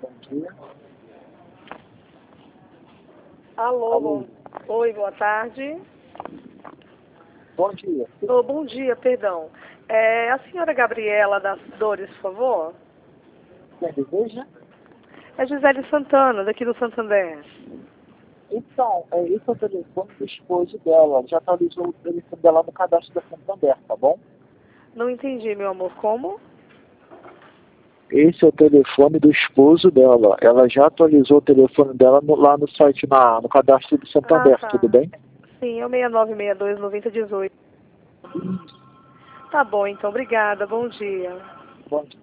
Bom dia. Alô, Alô. Oi, boa tarde. Bom dia. Oh, bom dia, perdão. É a senhora Gabriela das Dores, por favor? Quem deseja? É Gisele Santana, daqui do Santander. Então, esse é o telefone do esposo dela. Já atualizou o telefone dela no cadastro da Santander, tá bom? Não entendi, meu amor, como? Esse é o telefone do esposo dela. Ela já atualizou o telefone dela lá no site, no cadastro do Santander, Tá. tudo bem? Sim, é o 6962-9018. Tá bom, então, obrigada, bom dia. Bom dia.